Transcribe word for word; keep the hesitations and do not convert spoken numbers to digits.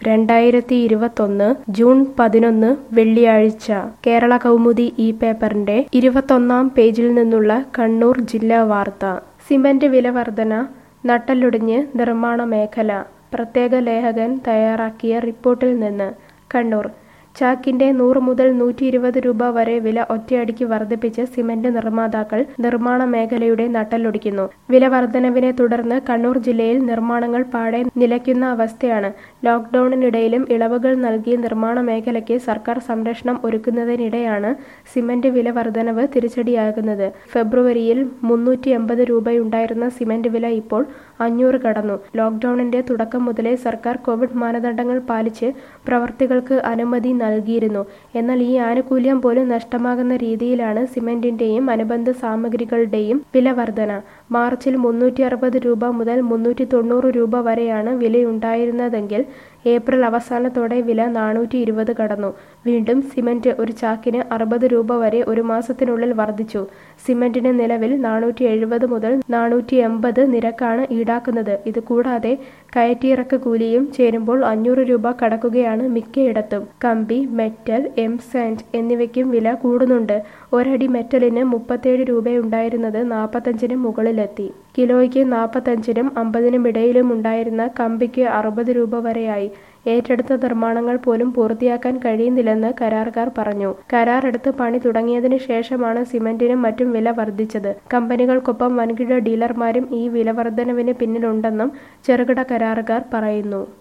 രണ്ടായിരത്തി ഇരുപത്തൊന്ന് ജൂൺ പതിനൊന്ന് വെള്ളിയാഴ്ച കേരള കൗമുദി ഈ പേപ്പറിന്റെ ഇരുപത്തൊന്നാം പേജിൽ നിന്നുള്ള കണ്ണൂർ ജില്ലാ വാർത്ത. സിമന്റ് വില വർധന നട്ടെല്ലൊടിഞ്ഞ് നിർമ്മാണ മേഖല. പ്രത്യേക ലേഖകൻ തയ്യാറാക്കിയ റിപ്പോർട്ടിൽ നിന്ന്. കണ്ണൂർ. ചാക്കിന്റെ നൂറ് മുതൽ നൂറ്റി ഇരുപത് രൂപ വരെ വില ഒറ്റയടിക്ക് വർദ്ധിപ്പിച്ച് സിമന്റ് നിർമ്മാതാക്കൾ നിർമ്മാണ മേഖലയുടെ നട്ടെല്ലൊടിക്കുന്നു. വില വർധനവിനെ തുടർന്ന് കണ്ണൂർ ജില്ലയിൽ നിർമ്മാണങ്ങൾ പാടെ നിലയ്ക്കുന്ന അവസ്ഥയാണ്. ലോക്ക്ഡൌണിനിടയിലും ഇളവുകൾ നൽകി നിർമ്മാണ മേഖലയ്ക്ക് സർക്കാർ സംരക്ഷണം ഒരുക്കുന്നതിനിടെയാണ് സിമന്റ് വില വർധനവ് തിരിച്ചടിയാകുന്നത്. ഫെബ്രുവരിയിൽ മുന്നൂറ്റി എൺപത് രൂപയുണ്ടായിരുന്ന സിമന്റ് വില ഇപ്പോൾ അഞ്ഞൂറ് കടന്നു. ലോക്ക്ഡൌണിന്റെ തുടക്കം മുതലേ സർക്കാർ കോവിഡ് മാനദണ്ഡങ്ങൾ പാലിച്ച് പ്രവർത്തികൾക്ക് അനുമതി നൽകിയിരുന്നു. എന്നാൽ ഈ ആനുകൂല്യം പോലും നഷ്ടമാകുന്ന രീതിയിലാണ് സിമന്റിന്റെയും അനുബന്ധ സാമഗ്രികളുടെയും വില വർധന. മാർച്ചിൽ മുന്നൂറ്റി അറുപത് രൂപ മുതൽ മുന്നൂറ്റി തൊണ്ണൂറ് രൂപ വരെയാണ് വിലയുണ്ടായിരുന്നതെങ്കിൽ ഏപ്രിൽ അവസാനത്തോടെ വില നാനൂറ്റി ഇരുപത് കടന്നു. വീണ്ടും സിമന്റ് ഒരു ചാക്കിന് അറുപത് രൂപ വരെ ഒരു മാസത്തിനുള്ളിൽ വർദ്ധിച്ചു. സിമന്റിന് നിലവിൽ നാനൂറ്റി എഴുപത് മുതൽ നാനൂറ്റി എൺപത് നിരക്കാണ് ഈടാക്കുന്നത്. ഇത് കൂടാതെ കയറ്റിയിറക്ക് കൂലിയും ചേരുമ്പോൾ അഞ്ഞൂറ് രൂപ കടക്കുകയാണ് മിക്കയിടത്തും. കമ്പി, മെറ്റൽ, എം സാൻഡ് എന്നിവയ്ക്കും വില കൂടുന്നുണ്ട്. ഒരടി മെറ്റലിന് മുപ്പത്തേഴ് രൂപയുണ്ടായിരുന്നത് നാൽപ്പത്തഞ്ചിന് മുകളിലെത്തി. കിലോയ്ക്ക് നാൽപ്പത്തഞ്ചിനും അമ്പതിനും ഇടയിലും ഉണ്ടായിരുന്ന കമ്പിക്ക് അറുപത് രൂപ വരെയായി. ഏറ്റെടുത്ത നിർമ്മാണങ്ങൾ പോലും പൂർത്തിയാക്കാൻ കഴിയുന്നില്ലെന്ന് കരാറുകാർ പറഞ്ഞു. കരാർ എടുത്ത് പണി തുടങ്ങിയതിനു ശേഷമാണ് സിമന്റിനും മറ്റും വില വർദ്ധിച്ചത്. കമ്പനികൾക്കൊപ്പം വൻകിട ഡീലർമാരും ഈ വില വർധനവിന് പിന്നിലുണ്ടെന്നും ചെറുകിട കരാറുകാർ പറയുന്നു.